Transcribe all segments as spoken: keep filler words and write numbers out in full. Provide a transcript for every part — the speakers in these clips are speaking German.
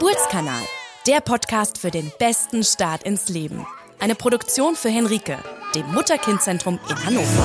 Geburtskanal, der Podcast für den besten Start ins Leben. Eine Produktion für Henrike, dem Mutter-Kind-Zentrum in Hannover.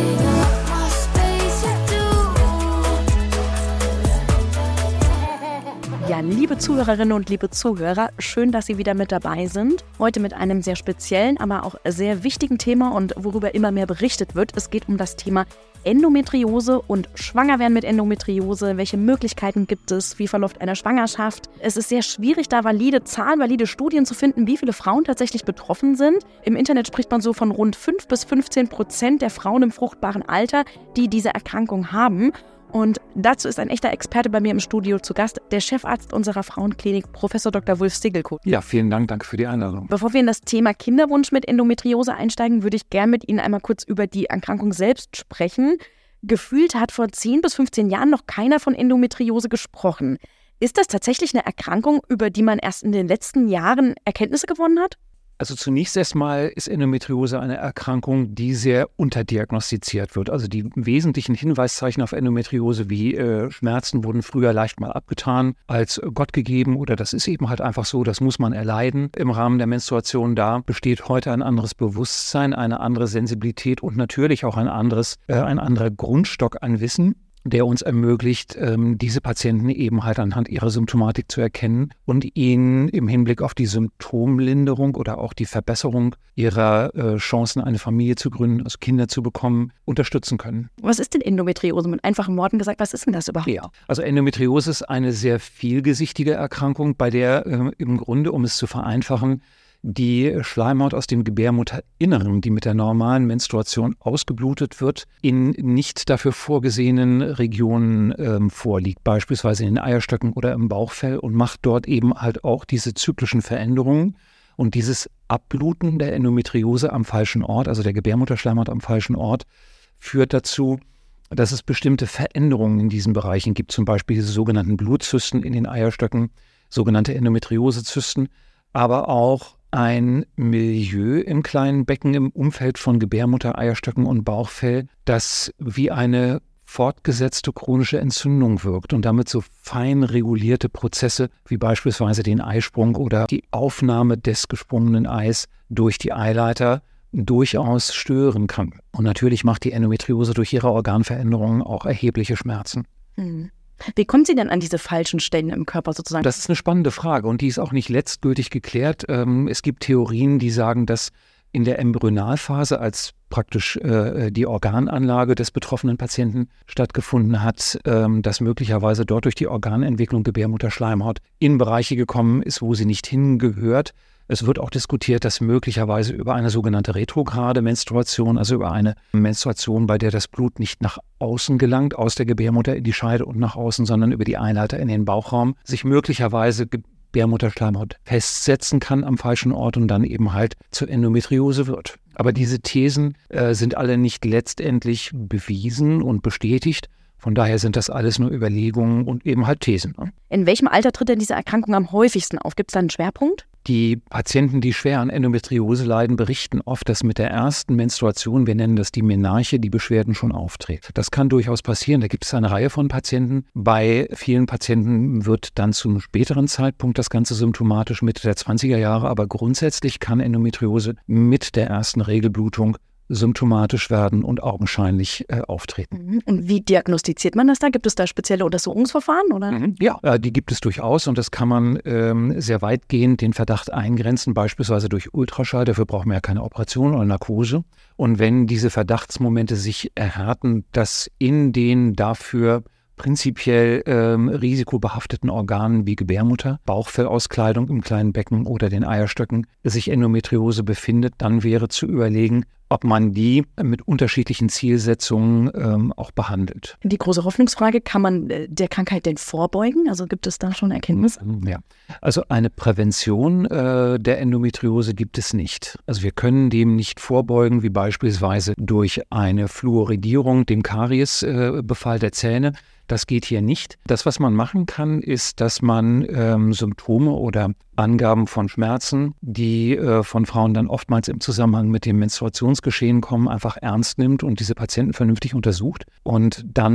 Ja, liebe Zuhörerinnen und liebe Zuhörer, schön, dass Sie wieder mit dabei sind. Heute mit einem sehr speziellen, aber auch sehr wichtigen Thema und worüber immer mehr berichtet wird. Es geht um das Thema Endometriose und Schwangerwerden mit Endometriose. Welche Möglichkeiten gibt es? Wie verläuft eine Schwangerschaft? Es ist sehr schwierig, da valide Zahlen, valide Studien zu finden, wie viele Frauen tatsächlich betroffen sind. Im Internet spricht man so von rund fünf bis fünfzehn Prozent der Frauen im fruchtbaren Alter, die diese Erkrankung haben. Und dazu ist ein echter Experte bei mir im Studio zu Gast, der Chefarzt unserer Frauenklinik, Professor Doktor Wulf Stiggelkow. Ja, vielen Dank, danke für die Einladung. Bevor wir in das Thema Kinderwunsch mit Endometriose einsteigen, würde ich gerne mit Ihnen einmal kurz über die Erkrankung selbst sprechen. Gefühlt hat vor zehn bis fünfzehn Jahren noch keiner von Endometriose gesprochen. Ist das tatsächlich eine Erkrankung, über die man erst in den letzten Jahren Erkenntnisse gewonnen hat? Also zunächst erstmal ist Endometriose eine Erkrankung, die sehr unterdiagnostiziert wird. Also die wesentlichen Hinweiszeichen auf Endometriose wie äh, Schmerzen wurden früher leicht mal abgetan als Gott gegeben oder das ist eben halt einfach so, das muss man erleiden im Rahmen der Menstruation. Da besteht heute ein anderes Bewusstsein, eine andere Sensibilität und natürlich auch ein anderes, äh, ein anderer Grundstock an Wissen, der uns ermöglicht, ähm, diese Patienten eben halt anhand ihrer Symptomatik zu erkennen und ihnen im Hinblick auf die Symptomlinderung oder auch die Verbesserung ihrer äh, Chancen, eine Familie zu gründen, also Kinder zu bekommen, unterstützen können. Was ist denn Endometriose? Mit einfachen Worten gesagt, was ist denn das überhaupt? Ja, also Endometriose ist eine sehr vielgesichtige Erkrankung, bei der äh, im Grunde, um es zu vereinfachen, die Schleimhaut aus dem Gebärmutterinneren, die mit der normalen Menstruation ausgeblutet wird, in nicht dafür vorgesehenen Regionen ähm, vorliegt, beispielsweise in den Eierstöcken oder im Bauchfell und macht dort eben halt auch diese zyklischen Veränderungen. Und dieses Abbluten der Endometriose am falschen Ort, also der Gebärmutterschleimhaut am falschen Ort, führt dazu, dass es bestimmte Veränderungen in diesen Bereichen gibt, zum Beispiel diese sogenannten Blutzysten in den Eierstöcken, sogenannte Endometriosezysten, aber auch ein Milieu im kleinen Becken im Umfeld von Gebärmutter, Eierstöcken und Bauchfell, das wie eine fortgesetzte chronische Entzündung wirkt und damit so fein regulierte Prozesse wie beispielsweise den Eisprung oder die Aufnahme des gesprungenen Eis durch die Eileiter durchaus stören kann. Und natürlich macht die Endometriose durch ihre Organveränderungen auch erhebliche Schmerzen. Hm. Wie kommt sie denn an diese falschen Stellen im Körper sozusagen? Das ist eine spannende Frage und die ist auch nicht letztgültig geklärt. Es gibt Theorien, die sagen, dass in der Embryonalphase, als praktisch äh, die Organanlage des betroffenen Patienten stattgefunden hat, ähm, dass möglicherweise dort durch die Organentwicklung Gebärmutterschleimhaut in Bereiche gekommen ist, wo sie nicht hingehört. Es wird auch diskutiert, dass möglicherweise über eine sogenannte retrograde Menstruation, also über eine Menstruation, bei der das Blut nicht nach außen gelangt, aus der Gebärmutter in die Scheide und nach außen, sondern über die Eileiter in den Bauchraum, sich möglicherweise Gebärmutterschleimhaut festsetzen kann am falschen Ort und dann eben halt zur Endometriose wird. Aber diese Thesen äh, sind alle nicht letztendlich bewiesen und bestätigt. Von daher sind das alles nur Überlegungen und eben halt Thesen. Ne? In welchem Alter tritt denn diese Erkrankung am häufigsten auf? Gibt es da einen Schwerpunkt? Die Patienten, die schwer an Endometriose leiden, berichten oft, dass mit der ersten Menstruation, wir nennen das die Menarche, die Beschwerden schon auftreten. Das kann durchaus passieren, da gibt es eine Reihe von Patienten. Bei vielen Patienten wird dann zu einem späteren Zeitpunkt das Ganze symptomatisch, Mitte der zwanziger Jahre, aber grundsätzlich kann Endometriose mit der ersten Regelblutung symptomatisch werden und augenscheinlich äh, auftreten. Und wie diagnostiziert man das da? Gibt es da spezielle Untersuchungsverfahren? Oder? Mhm. Ja, äh, die gibt es durchaus und das kann man ähm, sehr weitgehend den Verdacht eingrenzen, beispielsweise durch Ultraschall. Dafür braucht man ja keine Operation oder Narkose. Und wenn diese Verdachtsmomente sich erhärten, dass in den dafür prinzipiell ähm, risikobehafteten Organen wie Gebärmutter, Bauchfellauskleidung im kleinen Becken oder den Eierstöcken sich Endometriose befindet, dann wäre zu überlegen, ob man die mit unterschiedlichen Zielsetzungen ähm, auch behandelt. Die große Hoffnungsfrage, kann man der Krankheit denn vorbeugen? Also gibt es da schon Erkenntnisse? Ja, also eine Prävention äh, der Endometriose gibt es nicht. Also wir können dem nicht vorbeugen, wie beispielsweise durch eine Fluoridierung, dem Kariesbefall äh, der Zähne. Das geht hier nicht. Das, was man machen kann, ist, dass man ähm, Symptome oder Angaben von Schmerzen, die äh, von Frauen dann oftmals im Zusammenhang mit dem Menstruationsgeschehen kommen, einfach ernst nimmt und diese Patienten vernünftig untersucht und dann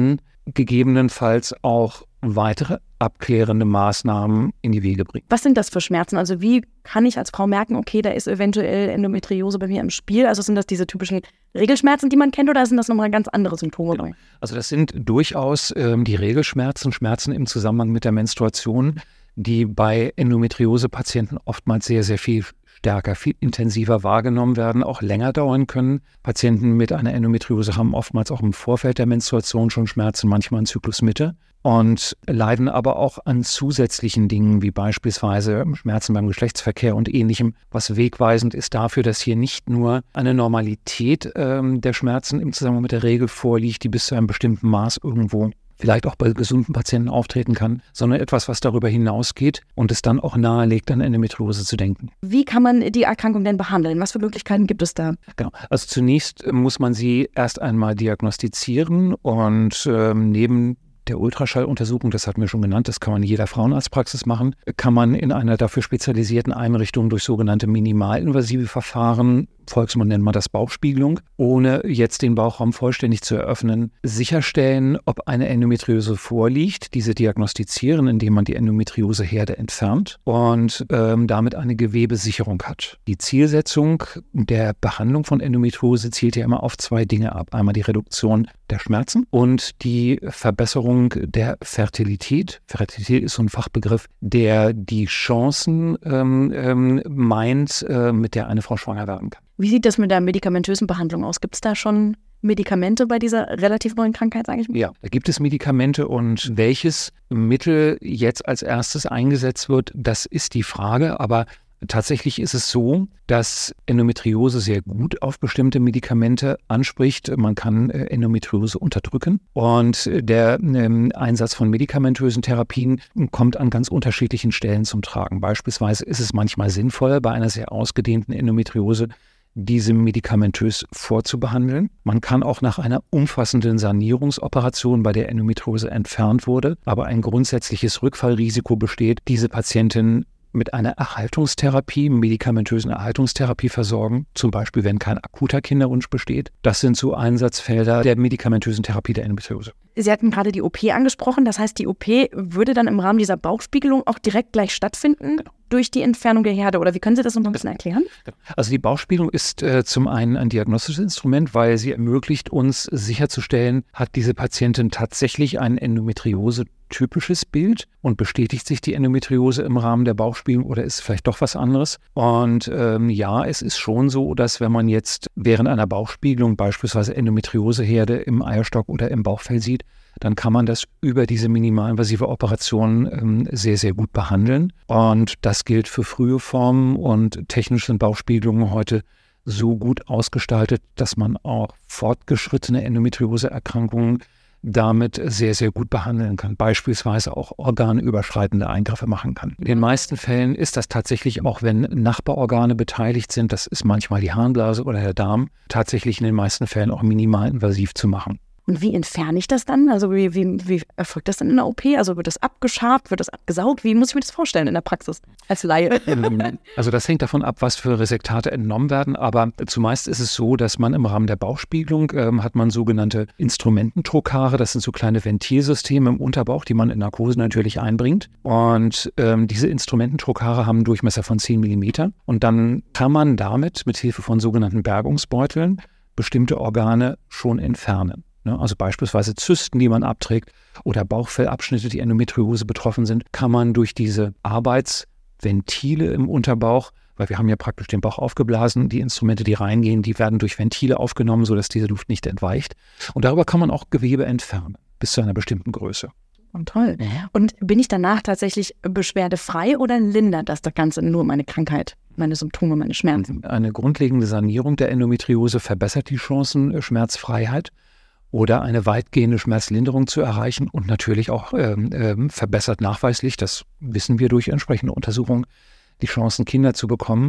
gegebenenfalls auch weitere abklärende Maßnahmen in die Wege bringen. Was sind das für Schmerzen? Also wie kann ich als Frau merken, okay, da ist eventuell Endometriose bei mir im Spiel? Also sind das diese typischen Regelschmerzen, die man kennt, oder sind das nochmal ganz andere Symptome? Genau. Also das sind durchaus ähm, die Regelschmerzen, Schmerzen im Zusammenhang mit der Menstruation, die bei Endometriose-Patienten oftmals sehr, sehr viel stärker, viel intensiver wahrgenommen werden, auch länger dauern können. Patienten mit einer Endometriose haben oftmals auch im Vorfeld der Menstruation schon Schmerzen, manchmal in Zyklusmitte, und leiden aber auch an zusätzlichen Dingen, wie beispielsweise Schmerzen beim Geschlechtsverkehr und Ähnlichem, was wegweisend ist dafür, dass hier nicht nur eine Normalität ähm, der Schmerzen im Zusammenhang mit der Regel vorliegt, die bis zu einem bestimmten Maß irgendwo vielleicht auch bei gesunden Patienten auftreten kann, sondern etwas, was darüber hinausgeht und es dann auch nahelegt, an Endometriose zu denken. Wie kann man die Erkrankung denn behandeln? Was für Möglichkeiten gibt es da? Genau. Also zunächst muss man sie erst einmal diagnostizieren und ähm, neben der Ultraschalluntersuchung, das hatten wir schon genannt, das kann man in jeder Frauenarztpraxis machen, kann man in einer dafür spezialisierten Einrichtung durch sogenannte minimalinvasive Verfahren, Volksmund nennt man das Bauchspiegelung, ohne jetzt den Bauchraum vollständig zu eröffnen, sicherstellen, ob eine Endometriose vorliegt, diese diagnostizieren, indem man die Endometrioseherde entfernt und ähm, damit eine Gewebesicherung hat. Die Zielsetzung der Behandlung von Endometriose zielt ja immer auf zwei Dinge ab. Einmal die Reduktion der Schmerzen und die Verbesserung der Fertilität. Fertilität ist so ein Fachbegriff, der die Chancen ähm, ähm, meint, äh, mit der eine Frau schwanger werden kann. Wie sieht das mit der medikamentösen Behandlung aus? Gibt es da schon Medikamente bei dieser relativ neuen Krankheit, sage ich mal? Ja, da gibt es Medikamente, und welches Mittel jetzt als erstes eingesetzt wird, das ist die Frage, aber tatsächlich ist es so, dass Endometriose sehr gut auf bestimmte Medikamente anspricht. Man kann Endometriose unterdrücken, und der ähm, Einsatz von medikamentösen Therapien kommt an ganz unterschiedlichen Stellen zum Tragen. Beispielsweise ist es manchmal sinnvoll, bei einer sehr ausgedehnten Endometriose diese medikamentös vorzubehandeln. Man kann auch nach einer umfassenden Sanierungsoperation, bei der Endometriose entfernt wurde, aber ein grundsätzliches Rückfallrisiko besteht, diese Patientin mit einer Erhaltungstherapie, medikamentösen Erhaltungstherapie versorgen, zum Beispiel wenn kein akuter Kinderwunsch besteht. Das sind so Einsatzfelder der medikamentösen Therapie der Endometriose. Sie hatten gerade die O P angesprochen, das heißt, die O P würde dann im Rahmen dieser Bauchspiegelung auch direkt gleich stattfinden, genau, durch die Entfernung der Herde, oder wie können Sie das noch ein bisschen erklären? Also die Bauchspiegelung ist äh, zum einen ein diagnostisches Instrument, weil sie ermöglicht uns sicherzustellen, hat diese Patientin tatsächlich ein Endometriose-typisches Bild und bestätigt sich die Endometriose im Rahmen der Bauchspiegelung oder ist vielleicht doch was anderes. Und ähm, ja, es ist schon so, dass wenn man jetzt während einer Bauchspiegelung beispielsweise Endometrioseherde im Eierstock oder im Bauchfell sieht, dann kann man das über diese minimalinvasive Operation ähm, sehr, sehr gut behandeln. Und das gilt für frühe Formen, und technisch sind Bauchspiegelungen heute so gut ausgestaltet, dass man auch fortgeschrittene Endometriose-Erkrankungen damit sehr, sehr gut behandeln kann. Beispielsweise auch organüberschreitende Eingriffe machen kann. In den meisten Fällen ist das tatsächlich, auch wenn Nachbarorgane beteiligt sind, das ist manchmal die Harnblase oder der Darm, tatsächlich in den meisten Fällen auch minimalinvasiv zu machen. Und wie entferne ich das dann? Also wie, wie, wie erfolgt das dann in der O P? Also wird das abgeschabt, wird das abgesaugt? Wie muss ich mir das vorstellen in der Praxis als Laie? Also das hängt davon ab, was für Resektate entnommen werden. Aber zumeist ist es so, dass man im Rahmen der Bauchspiegelung ähm, hat man sogenannte Instrumententrokare. Das sind so kleine Ventilsysteme im Unterbauch, die man in Narkose natürlich einbringt. Und ähm, diese Instrumententrokare haben einen Durchmesser von zehn Millimeter. Und dann kann man damit mit Hilfe von sogenannten Bergungsbeuteln bestimmte Organe schon entfernen. Also beispielsweise Zysten, die man abträgt, oder Bauchfellabschnitte, die Endometriose betroffen sind, kann man durch diese Arbeitsventile im Unterbauch, weil wir haben ja praktisch den Bauch aufgeblasen, die Instrumente, die reingehen, die werden durch Ventile aufgenommen, sodass diese Luft nicht entweicht. Und darüber kann man auch Gewebe entfernen, bis zu einer bestimmten Größe. Und toll. Und bin ich danach tatsächlich beschwerdefrei oder lindert das das Ganze nur meine Krankheit, meine Symptome, meine Schmerzen? Eine grundlegende Sanierung der Endometriose verbessert die Chancen Schmerzfreiheit oder eine weitgehende Schmerzlinderung zu erreichen und natürlich auch ähm, ähm, verbessert nachweislich, das wissen wir durch entsprechende Untersuchungen, die Chancen, Kinder zu bekommen.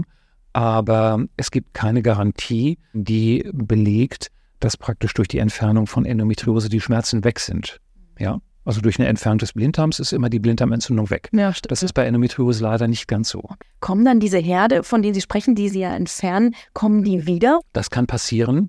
Aber es gibt keine Garantie, die belegt, dass praktisch durch die Entfernung von Endometriose die Schmerzen weg sind. Ja? Also durch eine Entfernung des Blinddarms ist immer die Blinddarmentzündung weg. Ja, stimmt. Das ist bei Endometriose leider nicht ganz so. Kommen dann diese Herde, von denen Sie sprechen, die Sie ja entfernen, kommen die wieder? Das kann passieren.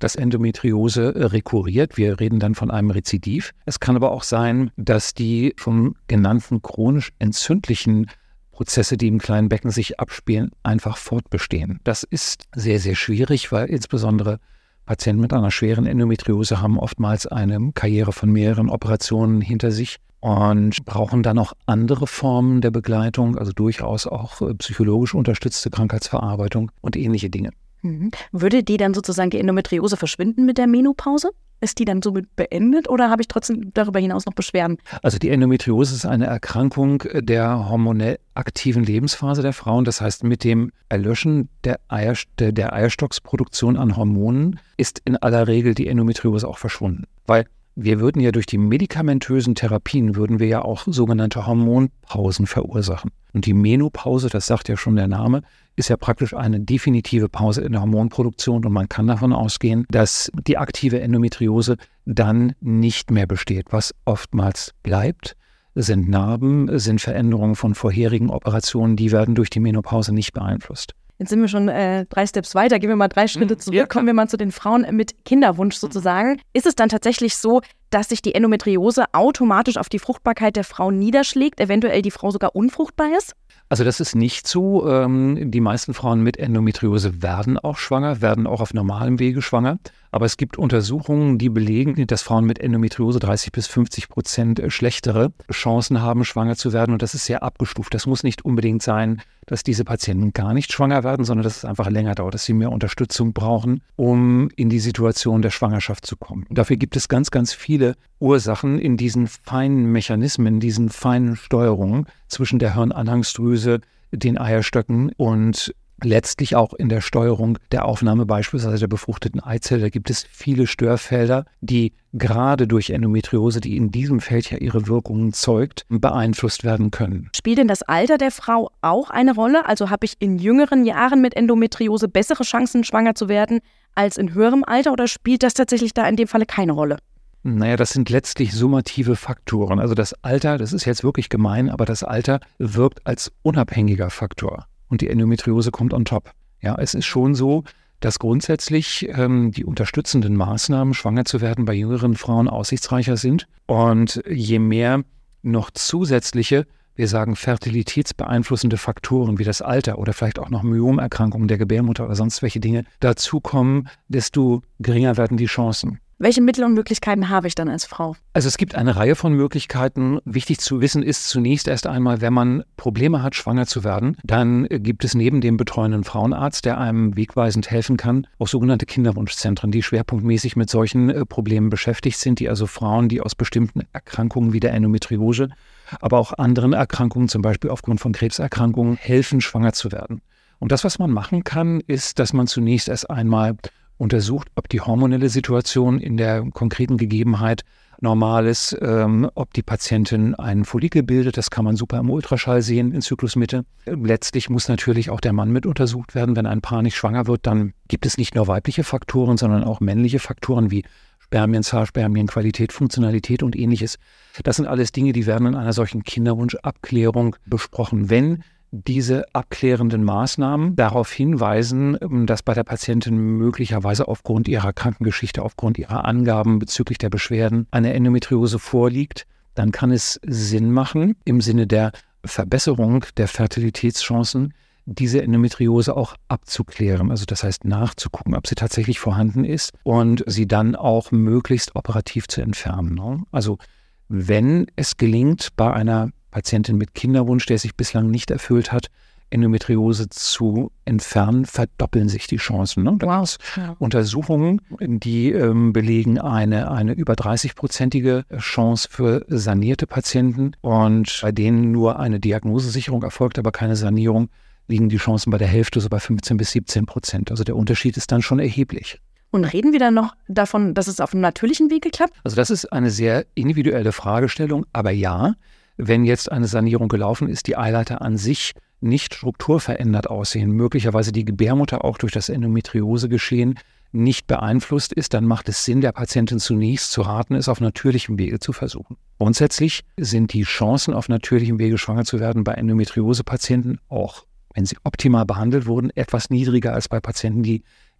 dass Endometriose rekurriert. Wir reden dann von einem Rezidiv. Es kann aber auch sein, dass die schon genannten chronisch entzündlichen Prozesse, die im kleinen Becken sich abspielen, einfach fortbestehen. Das ist sehr, sehr schwierig, weil insbesondere Patienten mit einer schweren Endometriose haben oftmals eine Karriere von mehreren Operationen hinter sich und brauchen dann auch andere Formen der Begleitung, also durchaus auch psychologisch unterstützte Krankheitsverarbeitung und ähnliche Dinge. Mhm. Würde die dann sozusagen die Endometriose verschwinden mit der Menopause? Ist die dann somit beendet oder habe ich trotzdem darüber hinaus noch Beschwerden? Also die Endometriose ist eine Erkrankung der hormonell aktiven Lebensphase der Frauen. Das heißt, mit dem Erlöschen der, Eier, der, der Eierstocksproduktion an Hormonen ist in aller Regel die Endometriose auch verschwunden. Weil wir würden ja durch die medikamentösen Therapien, würden wir ja auch sogenannte Hormonpausen verursachen. Und die Menopause, das sagt ja schon der Name, ist ja praktisch eine definitive Pause in der Hormonproduktion und man kann davon ausgehen, dass die aktive Endometriose dann nicht mehr besteht. Was oftmals bleibt, sind Narben, sind Veränderungen von vorherigen Operationen, die werden durch die Menopause nicht beeinflusst. Jetzt sind wir schon äh, drei Steps weiter, gehen wir mal drei Schritte zurück, ja. Kommen wir mal zu den Frauen mit Kinderwunsch sozusagen. Ist es dann tatsächlich so, dass sich die Endometriose automatisch auf die Fruchtbarkeit der Frau niederschlägt, eventuell die Frau sogar unfruchtbar ist? Also das ist nicht so. Die meisten Frauen mit Endometriose werden auch schwanger, werden auch auf normalem Wege schwanger. Aber es gibt Untersuchungen, die belegen, dass Frauen mit Endometriose dreißig bis fünfzig Prozent schlechtere Chancen haben, schwanger zu werden. Und das ist sehr abgestuft. Das muss nicht unbedingt sein, dass diese Patienten gar nicht schwanger werden, sondern dass es einfach länger dauert, dass sie mehr Unterstützung brauchen, um in die Situation der Schwangerschaft zu kommen. Dafür gibt es ganz, ganz viele Ursachen in diesen feinen Mechanismen, in diesen feinen Steuerungen zwischen der Hirnanhangsdrüse, den Eierstöcken und letztlich auch in der Steuerung der Aufnahme beispielsweise der befruchteten Eizelle. Da gibt es viele Störfelder, die gerade durch Endometriose, die in diesem Feld ja ihre Wirkungen zeugt, beeinflusst werden können. Spielt denn das Alter der Frau auch eine Rolle? Also habe ich in jüngeren Jahren mit Endometriose bessere Chancen, schwanger zu werden, als in höherem Alter? Oder spielt das tatsächlich da in dem Falle keine Rolle? Naja, das sind letztlich summative Faktoren. Also das Alter, das ist jetzt wirklich gemein, aber das Alter wirkt als unabhängiger Faktor. Und die Endometriose kommt on top. Ja, es ist schon so, dass grundsätzlich ähm, die unterstützenden Maßnahmen, schwanger zu werden, bei jüngeren Frauen aussichtsreicher sind. Und je mehr noch zusätzliche, wir sagen fertilitätsbeeinflussende Faktoren wie das Alter oder vielleicht auch noch Myomerkrankungen der Gebärmutter oder sonst welche Dinge dazukommen, desto geringer werden die Chancen. Welche Mittel und Möglichkeiten habe ich dann als Frau? Also es gibt eine Reihe von Möglichkeiten. Wichtig zu wissen ist zunächst erst einmal, wenn man Probleme hat, schwanger zu werden, dann gibt es neben dem betreuenden Frauenarzt, der einem wegweisend helfen kann, auch sogenannte Kinderwunschzentren, die schwerpunktmäßig mit solchen äh, Problemen beschäftigt sind, die also Frauen, die aus bestimmten Erkrankungen wie der Endometriose, aber auch anderen Erkrankungen, zum Beispiel aufgrund von Krebserkrankungen, helfen, schwanger zu werden. Und das, was man machen kann, ist, dass man zunächst erst einmal untersucht, ob die hormonelle Situation in der konkreten Gegebenheit normal ist, ähm, ob die Patientin einen Follikel bildet. Das kann man super im Ultraschall sehen in Zyklusmitte. Letztlich muss natürlich auch der Mann mit untersucht werden. Wenn ein Paar nicht schwanger wird, dann gibt es nicht nur weibliche Faktoren, sondern auch männliche Faktoren wie Spermienzahl, Spermienqualität, Funktionalität und ähnliches. Das sind alles Dinge, die werden in einer solchen Kinderwunschabklärung besprochen. Wenn diese abklärenden Maßnahmen darauf hinweisen, dass bei der Patientin möglicherweise aufgrund ihrer Krankengeschichte, aufgrund ihrer Angaben bezüglich der Beschwerden eine Endometriose vorliegt, dann kann es Sinn machen, im Sinne der Verbesserung der Fertilitätschancen, diese Endometriose auch abzuklären. Also das heißt nachzugucken, ob sie tatsächlich vorhanden ist und sie dann auch möglichst operativ zu entfernen. Also wenn es gelingt, bei einer Patientin mit Kinderwunsch, der sich bislang nicht erfüllt hat, Endometriose zu entfernen, verdoppeln sich die Chancen. Ne? Da gibt es Untersuchungen, die ähm, belegen eine, eine über dreißig-prozentige Chance für sanierte Patienten. Und bei denen nur eine Diagnosesicherung erfolgt, aber keine Sanierung, liegen die Chancen bei der Hälfte, so bei fünfzehn bis siebzehn Prozent. Also der Unterschied ist dann schon erheblich. Und reden wir dann noch davon, dass es auf einem natürlichen Wege klappt? Also das ist eine sehr individuelle Fragestellung, aber ja, wenn jetzt eine Sanierung gelaufen ist, die Eileiter an sich nicht strukturverändert aussehen, möglicherweise die Gebärmutter auch durch das Endometriose-Geschehen nicht beeinflusst ist, dann macht es Sinn, der Patientin zunächst zu raten, es auf natürlichem Wege zu versuchen. Grundsätzlich sind die Chancen, auf natürlichem Wege schwanger zu werden, bei Endometriose-Patienten auch, wenn sie optimal behandelt wurden, etwas niedriger als bei Patienten, die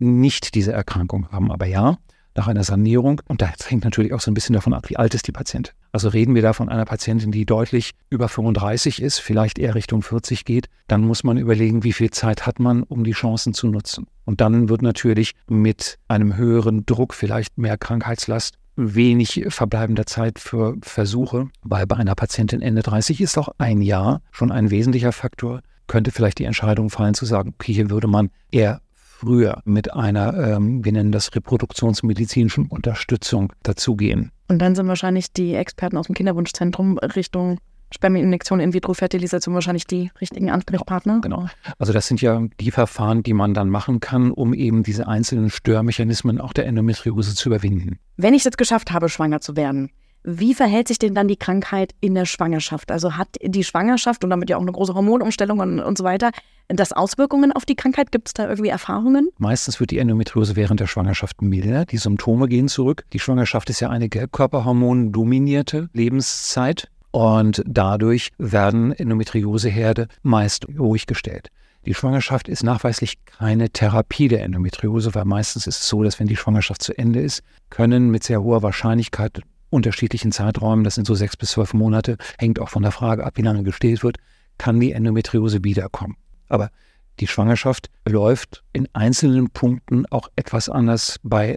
nicht diese Erkrankung haben. Aber ja, nach einer Sanierung, und das hängt natürlich auch so ein bisschen davon ab, wie alt ist die Patientin. Also reden wir da von einer Patientin, die deutlich über fünfunddreißig ist, vielleicht eher Richtung vierzig geht, dann muss man überlegen, wie viel Zeit hat man, um die Chancen zu nutzen. Und dann wird natürlich mit einem höheren Druck, vielleicht mehr Krankheitslast, wenig verbleibender Zeit für Versuche, weil bei einer Patientin Ende dreißig ist auch ein Jahr schon ein wesentlicher Faktor, könnte vielleicht die Entscheidung fallen zu sagen, okay, hier würde man eher früher mit einer, ähm, wir nennen das reproduktionsmedizinischen Unterstützung dazugehen. Und dann sind wahrscheinlich die Experten aus dem Kinderwunschzentrum Richtung Spermieninjektion, In-vitro-Fertilisation wahrscheinlich die richtigen Ansprechpartner. Genau. Also das sind ja die Verfahren, die man dann machen kann, um eben diese einzelnen Störmechanismen auch der Endometriose zu überwinden. Wenn ich es jetzt geschafft habe, schwanger zu werden, wie verhält sich denn dann die Krankheit in der Schwangerschaft? Also hat die Schwangerschaft und damit ja auch eine große Hormonumstellung und, und so weiter, das Auswirkungen auf die Krankheit? Gibt es da irgendwie Erfahrungen? Meistens wird die Endometriose während der Schwangerschaft milder. Die Symptome gehen zurück. Die Schwangerschaft ist ja eine gelbkörperhormon-dominierte Lebenszeit und dadurch werden Endometrioseherde meist ruhig gestellt. Die Schwangerschaft ist nachweislich keine Therapie der Endometriose, weil meistens ist es so, dass wenn die Schwangerschaft zu Ende ist, können mit sehr hoher Wahrscheinlichkeit unterschiedlichen Zeiträumen, das sind so sechs bis zwölf Monate, hängt auch von der Frage ab, wie lange gestillt wird, kann die Endometriose wiederkommen. Aber die Schwangerschaft läuft in einzelnen Punkten auch etwas anders bei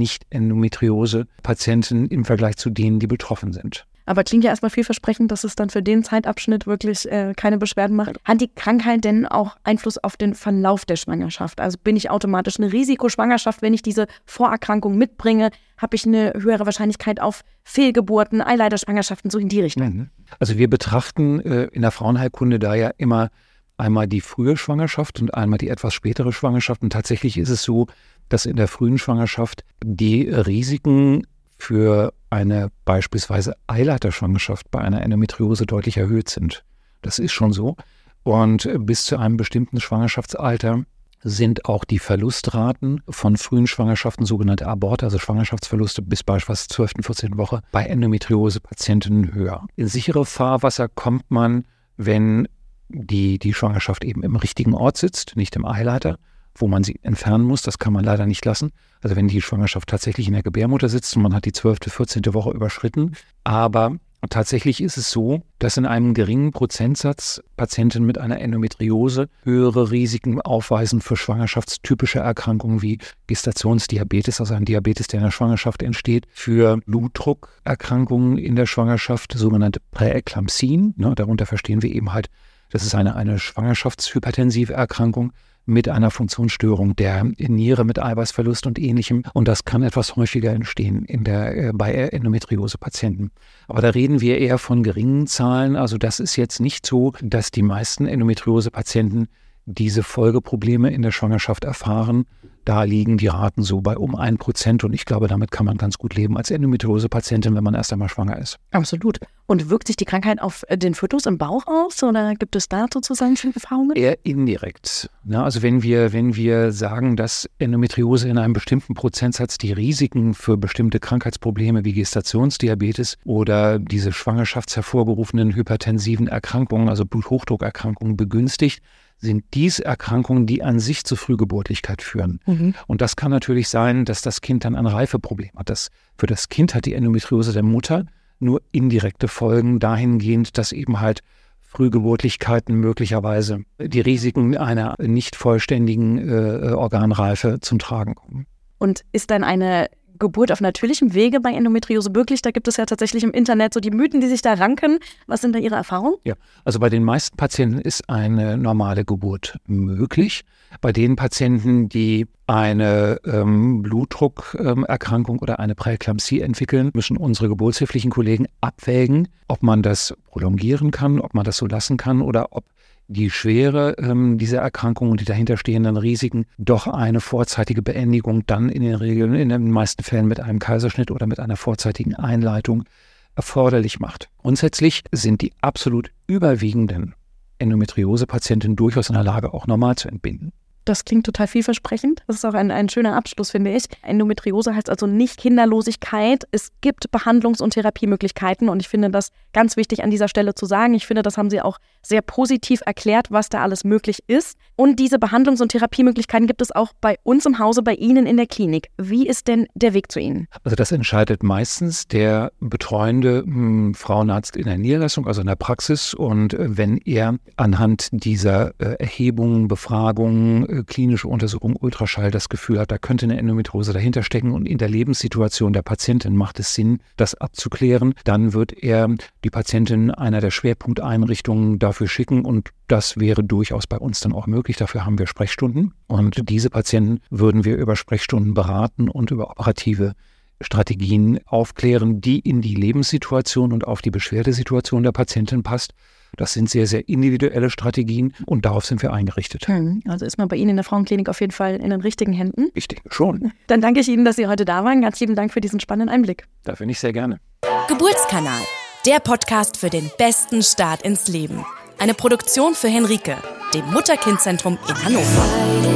Nicht-Endometriose-Patienten im Vergleich zu denen, die betroffen sind. Aber klingt ja erstmal vielversprechend, dass es dann für den Zeitabschnitt wirklich äh, keine Beschwerden macht. Hat die Krankheit denn auch Einfluss auf den Verlauf der Schwangerschaft? Also bin ich automatisch eine Risikoschwangerschaft, wenn ich diese Vorerkrankung mitbringe? Habe ich eine höhere Wahrscheinlichkeit auf Fehlgeburten, Eileiterschwangerschaften, so in die Richtung? Also wir betrachten äh, in der Frauenheilkunde da ja immer einmal die frühe Schwangerschaft und einmal die etwas spätere Schwangerschaft. Und tatsächlich ist es so, dass in der frühen Schwangerschaft die Risiken für eine beispielsweise Eileiterschwangerschaft bei einer Endometriose deutlich erhöht sind. Das ist schon so. Und bis zu einem bestimmten Schwangerschaftsalter sind auch die Verlustraten von frühen Schwangerschaften, sogenannte Aborte, also Schwangerschaftsverluste bis beispielsweise zwölften, vierzehnten Woche, bei Endometriose-Patienten höher. In sichere Fahrwasser kommt man, wenn die, die Schwangerschaft eben im richtigen Ort sitzt, nicht im Eileiter, wo man sie entfernen muss. Das kann man leider nicht lassen. Also wenn die Schwangerschaft tatsächlich in der Gebärmutter sitzt und man hat die zwölfte, vierzehnte Woche überschritten. Aber tatsächlich ist es so, dass in einem geringen Prozentsatz Patienten mit einer Endometriose höhere Risiken aufweisen für schwangerschaftstypische Erkrankungen wie Gestationsdiabetes, also ein Diabetes, der in der Schwangerschaft entsteht, für Blutdruckerkrankungen in der Schwangerschaft, sogenannte Präeklampsien. Ne, darunter verstehen wir eben halt, das ist eine, eine schwangerschaftshypertensive Erkrankung mit einer Funktionsstörung der Niere mit Eiweißverlust und Ähnlichem. Und das kann etwas häufiger entstehen in der, äh, bei Endometriose-Patienten. Aber da reden wir eher von geringen Zahlen. Also das ist jetzt nicht so, dass die meisten Endometriose-Patienten diese Folgeprobleme in der Schwangerschaft erfahren. Da liegen die Raten so bei um ein Prozent und ich glaube, damit kann man ganz gut leben als Endometriose-Patientin, wenn man erst einmal schwanger ist. Absolut. Und wirkt sich die Krankheit auf den Fötus im Bauch aus oder gibt es da sozusagen schon Erfahrungen? Eher indirekt. Ja, also wenn wir, wenn wir sagen, dass Endometriose in einem bestimmten Prozentsatz die Risiken für bestimmte Krankheitsprobleme wie Gestationsdiabetes oder diese schwangerschaftshervorgerufenen hypertensiven Erkrankungen, also Bluthochdruckerkrankungen begünstigt, sind dies Erkrankungen, die an sich zu Frühgeburtlichkeit führen. Mhm. Und das kann natürlich sein, dass das Kind dann ein Reifeproblem hat. Das, für das Kind hat die Endometriose der Mutter nur indirekte Folgen dahingehend, dass eben halt Frühgeburtlichkeiten möglicherweise die Risiken einer nicht vollständigen äh, Organreife zum Tragen kommen. Und ist dann eine Geburt auf natürlichem Wege bei Endometriose möglich? Da gibt es ja tatsächlich im Internet so die Mythen, die sich da ranken. Was sind da Ihre Erfahrungen? Ja, also bei den meisten Patienten ist eine normale Geburt möglich. Bei den Patienten, die eine ähm, Blutdruckerkrankung ähm, oder eine Präeklampsie entwickeln, müssen unsere geburtshilflichen Kollegen abwägen, ob man das prolongieren kann, ob man das so lassen kann oder ob die Schwere ähm, dieser Erkrankung und die dahinterstehenden Risiken doch eine vorzeitige Beendigung dann in den Regeln, in den meisten Fällen mit einem Kaiserschnitt oder mit einer vorzeitigen Einleitung erforderlich macht. Grundsätzlich sind die absolut überwiegenden Endometriose-Patienten durchaus in der Lage, auch normal zu entbinden. Das klingt total vielversprechend. Das ist auch ein, ein schöner Abschluss, finde ich. Endometriose heißt also nicht Kinderlosigkeit. Es gibt Behandlungs- und Therapiemöglichkeiten und ich finde das ganz wichtig an dieser Stelle zu sagen. Ich finde, das haben Sie auch sehr positiv erklärt, was da alles möglich ist. Und diese Behandlungs- und Therapiemöglichkeiten gibt es auch bei uns im Hause, bei Ihnen in der Klinik. Wie ist denn der Weg zu Ihnen? Also das entscheidet meistens der betreuende mh, Frauenarzt in der Niederlassung, also in der Praxis. Und äh, wenn er anhand dieser äh, Erhebungen, Befragungen, äh, klinische Untersuchungen, Ultraschall das Gefühl hat, da könnte eine Endometriose dahinter stecken und in der Lebenssituation der Patientin macht es Sinn, das abzuklären, dann wird er die Patientin einer der Schwerpunkteinrichtungen dafür schicken und das wäre durchaus bei uns dann auch möglich. Dafür haben wir Sprechstunden und diese Patienten würden wir über Sprechstunden beraten und über operative Strategien aufklären, die in die Lebenssituation und auf die Beschwerdesituation der Patientin passt. Das sind sehr, sehr individuelle Strategien und darauf sind wir eingerichtet. Also ist man bei Ihnen in der Frauenklinik auf jeden Fall in den richtigen Händen? Ich denke schon. Dann danke ich Ihnen, dass Sie heute da waren. Ganz lieben Dank für diesen spannenden Einblick. Dafür nicht sehr gerne. Geburtskanal, der Podcast für den besten Start ins Leben. Eine Produktion für Henrike, dem Mutter-Kind-Zentrum in Hannover.